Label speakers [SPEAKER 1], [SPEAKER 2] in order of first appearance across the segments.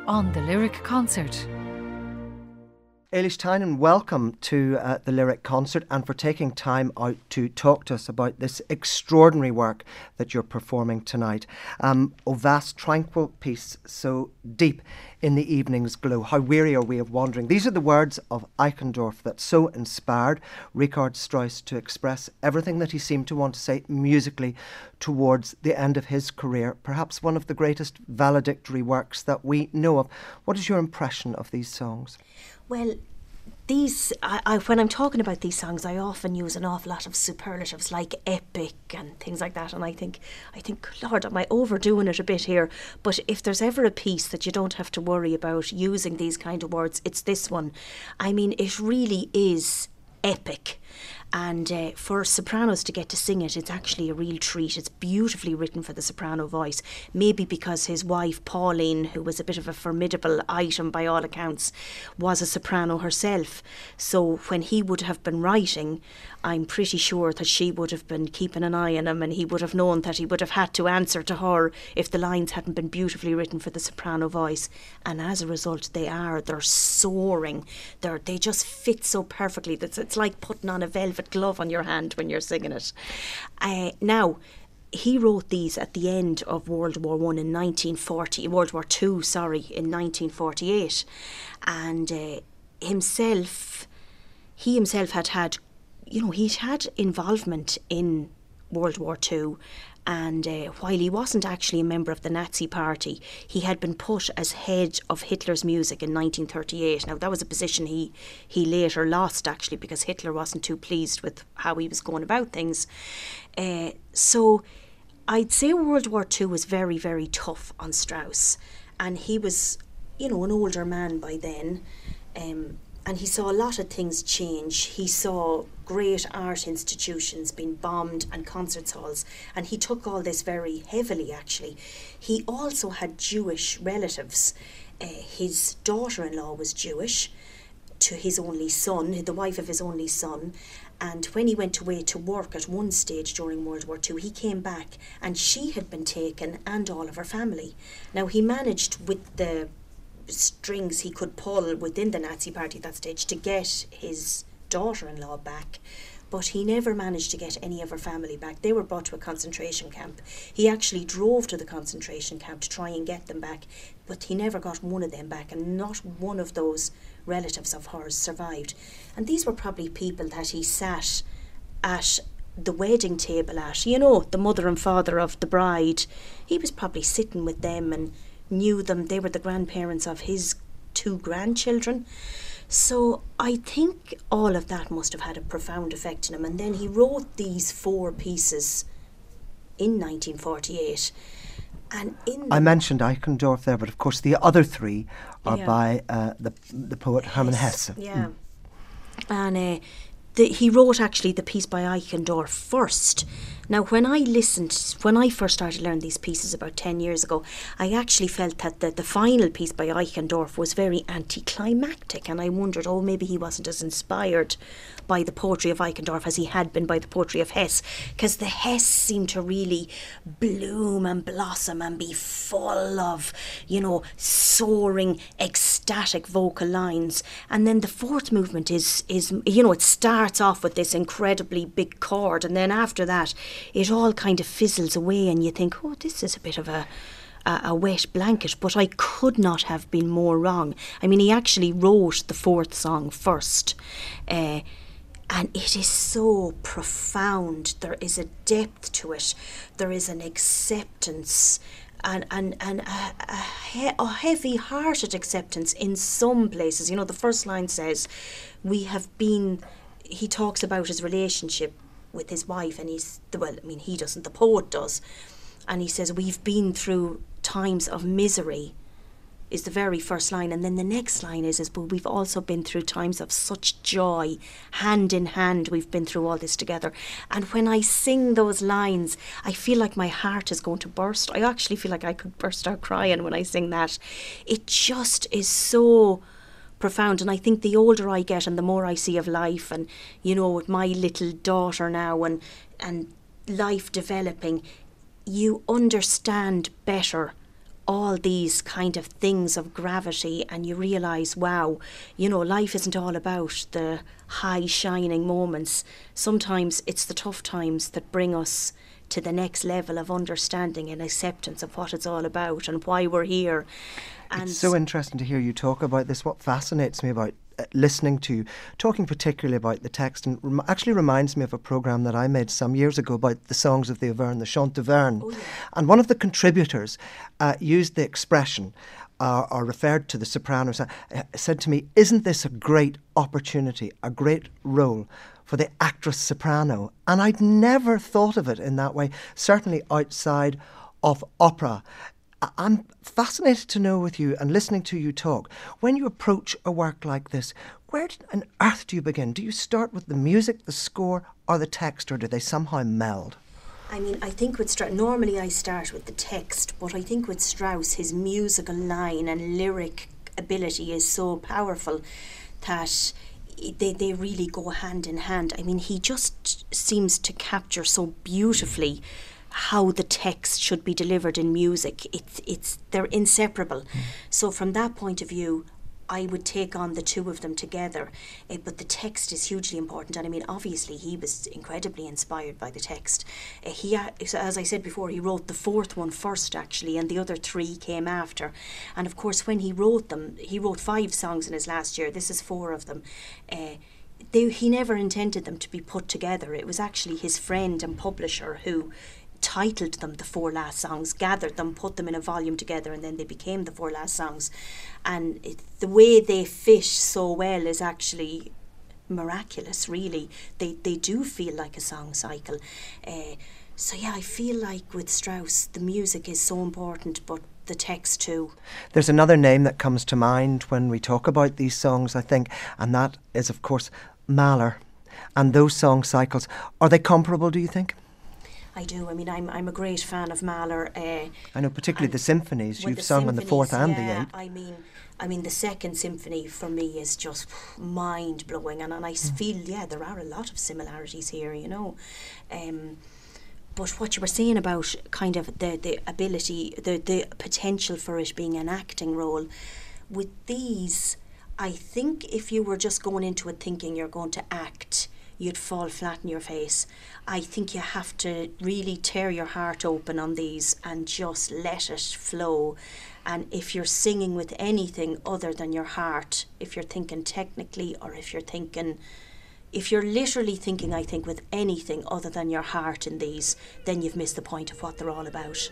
[SPEAKER 1] on the Lyric Concert.
[SPEAKER 2] Eilish Tynan, welcome to the Lyric Concert and for taking time out to talk to us about this extraordinary work that you're performing tonight. O vast tranquil peace, so deep in the evening's glow, how weary are we of wandering. These are the words of Eichendorff that so inspired Richard Strauss to express everything that he seemed to want to say musically towards the end of his career, perhaps one of the greatest valedictory works that we know of. What is your impression of these songs?
[SPEAKER 3] Well, when I'm talking about these songs, I often use an awful lot of superlatives like epic and things like that. And I think, Lord, am I overdoing it a bit here? But if there's ever a piece that you don't have to worry about using these kind of words, it's this one. I mean, it really is epic. And for sopranos to get to sing it, it's actually a real treat. It's beautifully written for the soprano voice. Maybe because his wife, Pauline, who was a bit of a formidable item by all accounts, was a soprano herself. So when he would have been writing, I'm pretty sure that she would have been keeping an eye on him, and he would have known that he would have had to answer to her if the lines hadn't been beautifully written for the soprano voice. And as a result, they're soaring. They just fit so perfectly. It's like putting on a velvet glove on your hand when you're singing it. Now, he wrote these at the end of World War II in 1948, and he himself had he'd had involvement in World War II, and while he wasn't actually a member of the Nazi Party, he had been put as head of Hitler's music in 1938. Now, that was a position he later lost, actually, because Hitler wasn't too pleased with how he was going about things. So I'd say World War II was very, very tough on Strauss, and he was, an older man by then, and he saw a lot of things change. He saw great art institutions being bombed and concert halls, and he took all this very heavily, actually. He also had Jewish relatives. His daughter-in-law was Jewish, to his only son, the wife of his only son, and when he went away to work at one stage during World War II, he came back and she had been taken, and all of her family. Now, he managed with the strings he could pull within the Nazi Party at that stage to get his daughter-in-law back, but he never managed to get any of her family back. They were brought to a concentration camp. He actually drove to the concentration camp to try and get them back, but he never got one of them back, and not one of those relatives of hers survived. And these were probably people that he sat at the wedding table at, the mother and father of the bride. He was probably sitting with them and knew them. They were the grandparents of his 2 grandchildren. So I think all of that must have had a profound effect on him. And then he wrote these 4 pieces in 1948. And I
[SPEAKER 2] mentioned Eichendorff there, but of course the other 3 are by the poet Hermann Hesse.
[SPEAKER 3] Yeah. And he wrote actually the piece by Eichendorff first. Now, when I first started learning these pieces about 10 years ago, I actually felt that the final piece by Eichendorff was very anticlimactic, and I wondered, maybe he wasn't as inspired by the poetry of Eichendorff as he had been by the poetry of Hesse, because the Hesse seemed to really bloom and blossom and be full of, soaring, ecstatic vocal lines. And then the 4th movement is it starts off with this incredibly big chord, and then after that, it all kind of fizzles away, and you think, this is a bit of a wet blanket. But I could not have been more wrong. I mean, he actually wrote the 4th song first, and it is so profound. There is a depth to it. There is an acceptance and a heavy-hearted acceptance in some places. The first line says, he talks about his relationship with his wife, and he doesn't, the poet does, and he says, we've been through times of misery, is the very first line, and then the next line is but we've also been through times of such joy, hand in hand, we've been through all this together. And when I sing those lines, I feel like my heart is going to burst. I actually feel like I could burst out crying when I sing that. It just is so profound. And I think the older I get and the more I see of life, and with my little daughter now and life developing, you understand better all these kind of things of gravity, and you realise, wow, you know, life isn't all about the high shining moments. Sometimes it's the tough times that bring us to the next level of understanding and acceptance of what it's all about and why we're here. And
[SPEAKER 2] it's so interesting to hear you talk about this. What fascinates me about listening to you, talking particularly about the text, and actually reminds me of a programme that I made some years ago about the songs of the Auvergne, the Chant d'Auvergne.
[SPEAKER 3] Oh, yeah.
[SPEAKER 2] And one of the contributors used the expression, or referred to the sopranos, said to me, isn't this a great opportunity, a great role for the actress soprano? And I'd never thought of it in that way, certainly outside of opera. I'm fascinated to know with you, and listening to you talk, when you approach a work like this, where on earth do you begin? Do you start with the music, the score, or the text, or do they somehow meld?
[SPEAKER 3] I mean, I think with Strauss, normally I start with the text, but I think with Strauss, his musical line and lyric ability is so powerful that they really go hand in hand. I mean, he just seems to capture so beautifully how the text should be delivered in music. They're inseparable. So from that point of view, I would take on the two of them together. But the text is hugely important. And I mean, obviously, he was incredibly inspired by the text. As I said before, he wrote the fourth one first, actually, and the other three came after. And of course, when he wrote them, he wrote 5 songs in his last year. This is 4 of them. He never intended them to be put together. It was actually his friend and publisher who titled them the 4 last songs, gathered them, put them in a volume together, and then they became the 4 last songs. And the way they fit so well is actually miraculous, really. They do feel like a song cycle. So yeah, I feel like with Strauss, the music is so important, but the text too.
[SPEAKER 2] There's another name that comes to mind when we talk about these songs, I think, and that is, of course, Mahler. And those song cycles, are they comparable, do you think?
[SPEAKER 3] I do. I mean, I'm a great fan of Mahler.
[SPEAKER 2] I know, particularly the symphonies. You've sung on the 4th and the 8th.
[SPEAKER 3] I mean, the second symphony for me is just mind blowing, and I feel there are a lot of similarities here, you know. But what you were saying about kind of the ability, the potential for it being an acting role, with these, I think if you were just going into it thinking you're going to act, you'd fall flat in your face. I think you have to really tear your heart open on these and just let it flow. And if you're singing with anything other than your heart, if you're thinking technically, or if you're literally thinking, I think, with anything other than your heart in these, then you've missed the point of what they're all about.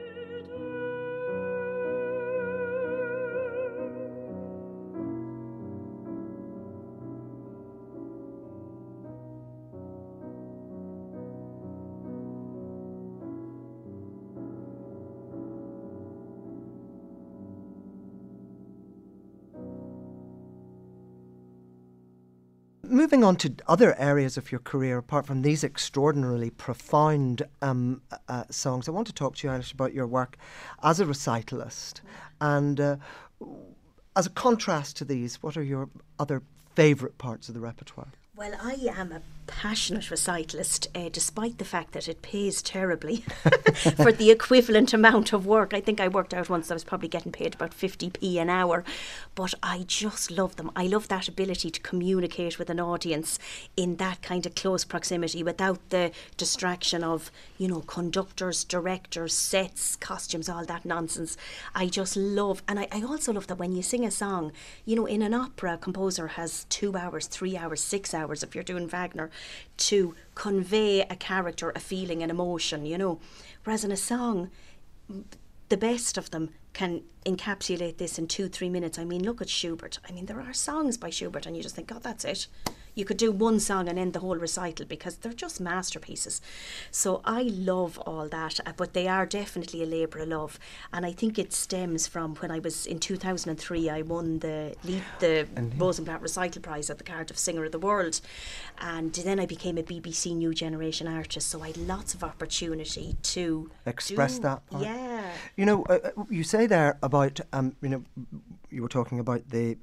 [SPEAKER 2] Moving on to other areas of your career, apart from these extraordinarily profound songs, I want to talk to you, Eilish, about your work as a recitalist. And as a contrast to these, what are your other favourite parts of the repertoire?
[SPEAKER 3] Well, I am a passionate recitalist, despite the fact that it pays terribly for the equivalent amount of work. I think I worked out once I was probably getting paid about 50p an hour, but I just love them. I love that ability to communicate with an audience in that kind of close proximity without the distraction of, you know, conductors, directors, sets, costumes, all that nonsense. I just love, and I also love that when you sing a song, you know, in an opera, a composer has 2 hours, 3 hours, 6 hours, if you're doing Wagner, to convey a character, a feeling, an emotion, you know. Whereas in a song, the best of them can encapsulate this in 2-3 minutes. I mean, look at Schubert. I mean, there are songs by Schubert and you just think, God, that's it. You could do one song and end the whole recital because they're just masterpieces. So I love all that, but they are definitely a labour of love. And I think it stems from when I was in 2003, I won the Rosenblatt Recital Prize at the Cardiff Singer of the World. And then I became a BBC New Generation artist. So I had lots of opportunity to
[SPEAKER 2] express that part.
[SPEAKER 3] Yeah.
[SPEAKER 2] You know, you say there about, you know, you were talking about the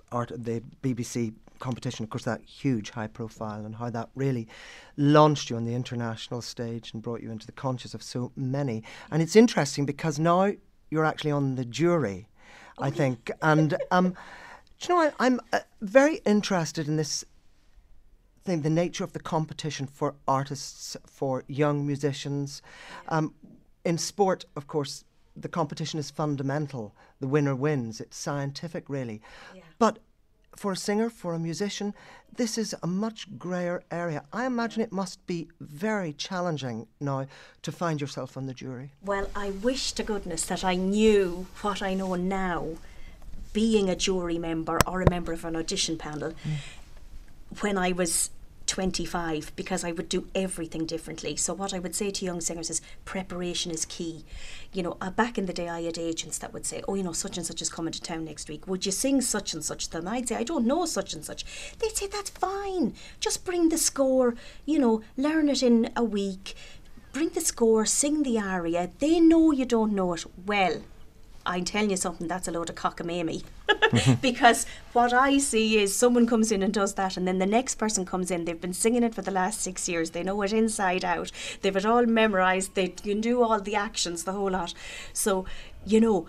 [SPEAKER 2] BBC competition, of course, that huge high profile, and how that really launched you on the international stage and brought you into the conscience of so many. And it's interesting because now you're actually on the jury, I think. And, do you know, I'm very interested in this thing, the nature of the competition for artists, for young musicians. In sport, of course, the competition is fundamental. The winner wins. It's scientific, really.
[SPEAKER 3] Yeah.
[SPEAKER 2] But for a singer, for a musician, this is a much greyer area. I imagine it must be very challenging now to find yourself on the jury.
[SPEAKER 3] Well, I wish to goodness that I knew what I know now, being a jury member or a member of an audition panel, when I was 25, because I would do everything differently. So what I would say to young singers is preparation is key. You know, back in the day I had agents that would say, oh, you know, such and such is coming to town next week. Would you sing such and such? Then I'd say, I don't know such and such. They'd say, that's fine. Just bring the score, you know, learn it in a week. Bring the score, sing the aria. They know you don't know it. Well, I'm telling you something, that's a load of cockamamie. Because what I see is someone comes in and does that, and then the next person comes in, they've been singing it for the last 6 years, they know it inside out, they've it all memorised, they can do all the actions, the whole lot. So, you know,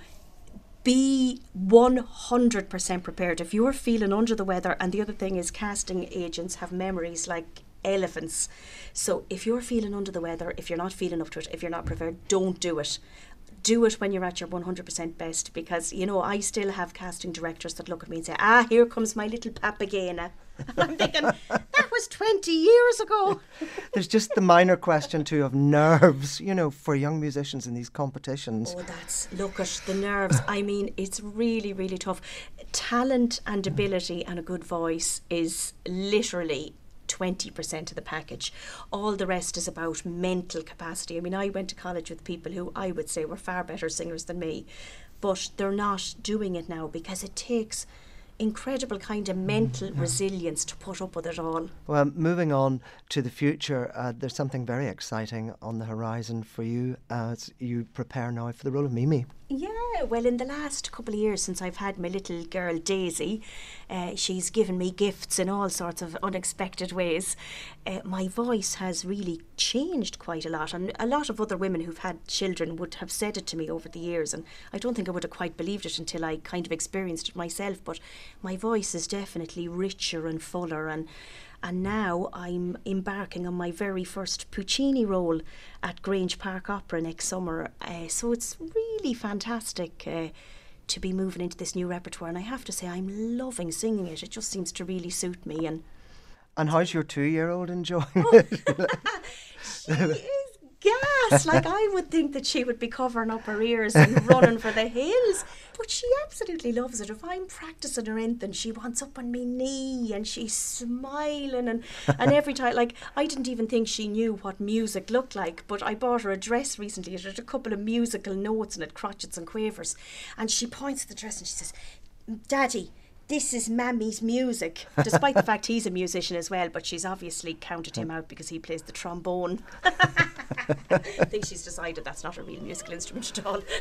[SPEAKER 3] be 100% prepared. If you're feeling under the weather, and the other thing is casting agents have memories like elephants. So if you're feeling under the weather, if you're not feeling up to it, if you're not prepared, don't do it. Do it when you're at your 100% best, because, you know, I still have casting directors that look at me and say, here comes my little Papagena. And I'm thinking, that was 20 years ago.
[SPEAKER 2] There's just the minor question too of nerves, you know, for young musicians in these competitions.
[SPEAKER 3] Oh, look at the nerves. I mean, it's really, really tough. Talent and ability and a good voice is literally 20% of the package. All the rest is about mental capacity. I mean, I went to college with people who I would say were far better singers than me, but they're not doing it now because it takes incredible kind of mental resilience to put up with it all.
[SPEAKER 2] Well, moving on to the future, there's something very exciting on the horizon for you as you prepare now for the role of Mimi.
[SPEAKER 3] Yeah, well, in the last couple of years since I've had my little girl Daisy, she's given me gifts in all sorts of unexpected ways. My voice has really changed quite a lot, and a lot of other women who've had children would have said it to me over the years, and I don't think I would have quite believed it until I kind of experienced it myself, but my voice is definitely richer and fuller, and now I'm embarking on my very first Puccini role at Grange Park Opera next summer. So it's really fantastic to be moving into this new repertoire. And I have to say, I'm loving singing it. It just seems to really suit me.
[SPEAKER 2] And how's your 2-year-old enjoying it?
[SPEAKER 3] She is gas. Like, I would think that she would be covering up her ears and running for the hills, but she absolutely loves it. If I'm practicing her anything, she wants up on my knee and she's smiling, and every time, like, I didn't even think she knew what music looked like, but I bought her a dress recently. It had a couple of musical notes in it, crotchets and quavers, and she points at the dress and she says, Daddy, this is Mammy's music, despite the fact he's a musician as well, but she's obviously counted him out because he plays the trombone. I think she's decided that's not a real musical instrument at all.